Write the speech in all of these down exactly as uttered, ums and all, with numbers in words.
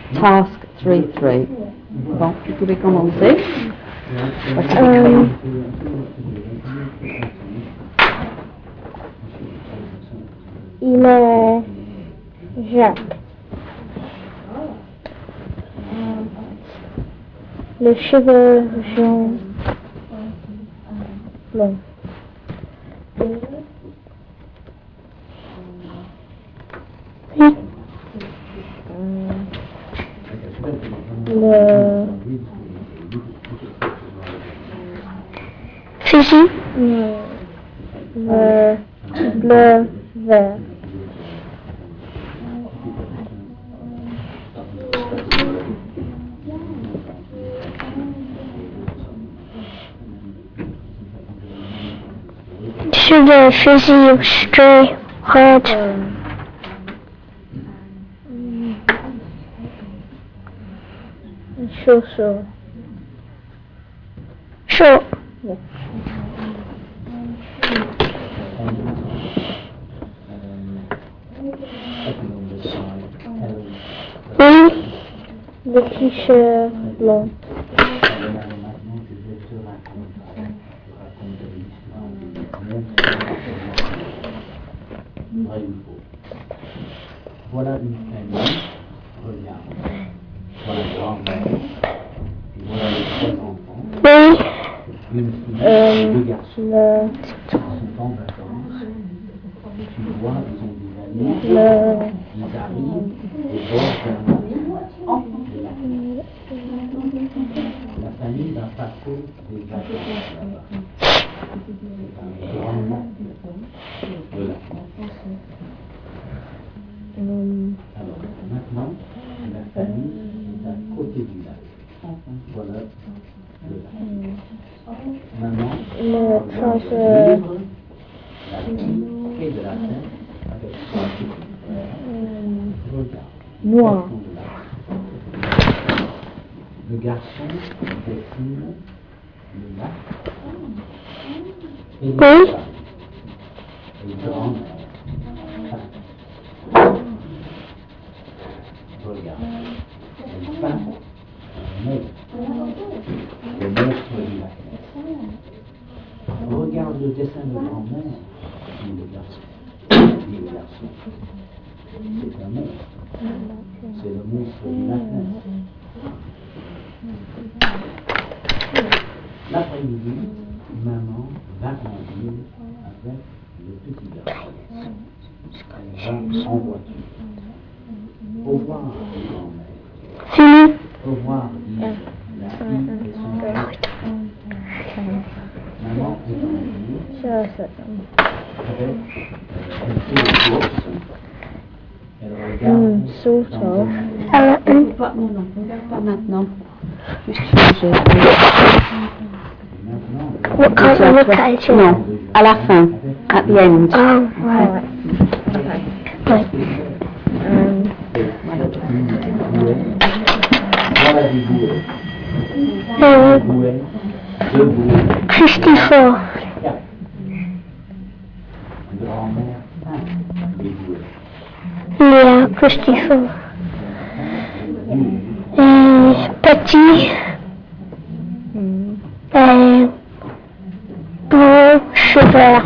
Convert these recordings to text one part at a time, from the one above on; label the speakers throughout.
Speaker 1: Task three three. Bon, vous pouvez commencer.
Speaker 2: Euh, il est Jacques. Les cheveux jaunes blonds. Oui. Le fusil. Le bleu vert. Sur le fusil straight red. Chaud, chaud. Chaud. Oui. Le t-shirt blanc.
Speaker 3: Voilà une famille, regarde, voilà la grand-mère, et voilà les trois enfants,
Speaker 2: Oui.
Speaker 3: une fille,
Speaker 2: Euh,
Speaker 3: deux garçons,
Speaker 2: le,
Speaker 3: ils sont en vacances, tu vois, ils ont des amis,
Speaker 2: le,
Speaker 3: ils arrivent au bord d'un lac. La famille va passer des vacances là-bas. C'est un grand lac, le lac. Alors, maintenant, la famille est à côté du lac. Voilà le lac. Maman,
Speaker 2: le trans,
Speaker 3: livre la fille et de la tête avec son petit. Regarde.
Speaker 2: noir.
Speaker 3: Le lac. Le garçon dessine le lac et les
Speaker 2: Oui.
Speaker 3: femmes. Et grand-mère. Regarde, elle peint un monstre, le monstre du lac. Regarde le dessin de grand-mère, dit le garçon. Dit le garçon. C'est un monstre. C'est le monstre du lac. L'après-midi, maman va en ville avec le petit garçon. Elle va en voiture. Au revoir, grand-mère.
Speaker 2: Fini.
Speaker 3: Au revoir, dit la fille et son père. Maman est en ville
Speaker 2: Ça, ça.
Speaker 3: avec une petite course. Elle regarde
Speaker 2: Hmm,
Speaker 3: dans
Speaker 2: sort
Speaker 3: un
Speaker 2: of.
Speaker 3: œil.
Speaker 2: Alors, un.
Speaker 1: Pas, non, non, pas maintenant. Juste changer.
Speaker 3: Maintenant,
Speaker 2: What kind of look at it?
Speaker 1: Non, à la fin, at the end.
Speaker 2: Oh, right. Right. Um,
Speaker 3: voilà des bouées.
Speaker 2: euh,
Speaker 3: Bouées, deux bouées.
Speaker 2: Christopher.
Speaker 3: Quatre. Grand-mère, cinq. Des bouées.
Speaker 2: Yeah, Christopher. Euh, petit. Euh, beau cheveux.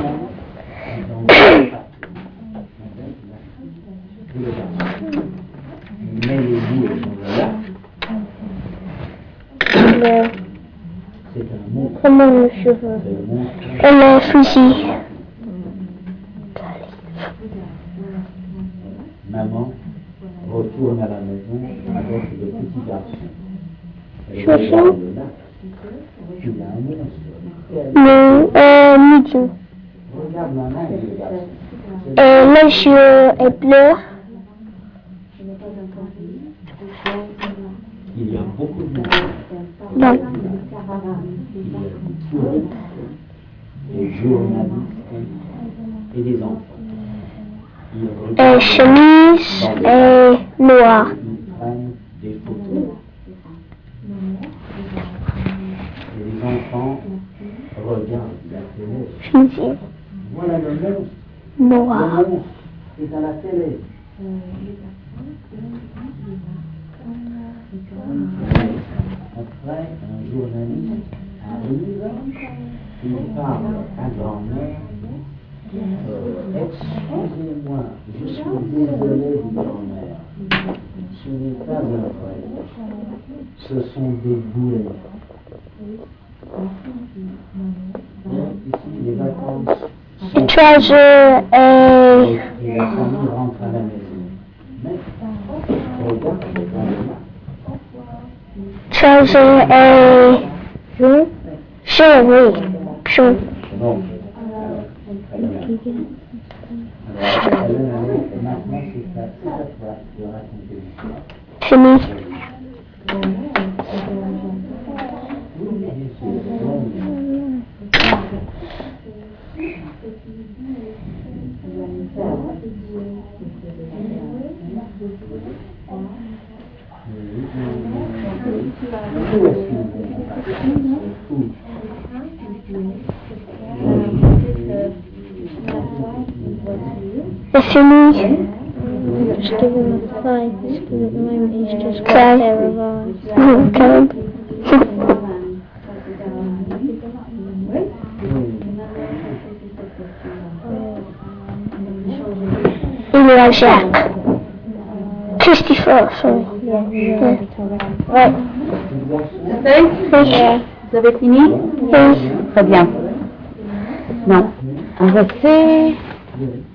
Speaker 3: Mais les bouées sont là.
Speaker 2: Le,
Speaker 3: C'est un monstre.
Speaker 2: comment le cheveu?
Speaker 3: C'est le monstre.
Speaker 2: Et le fusil.
Speaker 3: Maman retourne à la maison avec le petit garçon. Elle
Speaker 2: Chouchou.
Speaker 3: regarde le lac. Il y a un monstre.
Speaker 2: Le, euh, midi.
Speaker 3: Regarde maman et le garçon.
Speaker 2: Euh, les yeux est bleu.
Speaker 3: Il y a beaucoup de monde.
Speaker 2: Non.
Speaker 3: Il y a des touristes, des journalistes et des enfants. Ils
Speaker 2: Euh,
Speaker 3: regardent
Speaker 2: chemise
Speaker 3: dans le
Speaker 2: est noire.
Speaker 3: Ils prennent des photos. Et les enfants regardent la télé.
Speaker 2: Fusil
Speaker 3: Voilà le monstre.
Speaker 2: noir.
Speaker 3: Le monstre est à la télé. Après, un journaliste arrive, il parle à grand-mère. Euh, excusez-moi, je suis désolé, dit grand-mère. Ce n'est pas un vrai. Ce sont des boulets. Ici, les vacances sont...
Speaker 2: Treasure a...
Speaker 3: Et la famille rentre à la maison. Mais, regarde, regarde.
Speaker 2: Treasure a... Shoe? Shoe, oui. Shoe.
Speaker 3: Bon. Alors, elle est maintenant, c'est à toi de raconter l'histoire.
Speaker 2: Fini. C'est fini.
Speaker 4: Just give him a play, because at the moment he's just got
Speaker 2: Okay.
Speaker 4: a pair of eyes.
Speaker 2: Okay. Il est à Jacques. Christopher, sorry.
Speaker 4: Yeah, you already told us.
Speaker 2: Ouais.
Speaker 1: Yeah. Vous avez fini?
Speaker 2: Oui.
Speaker 1: Très bien. Non. Arrêtez.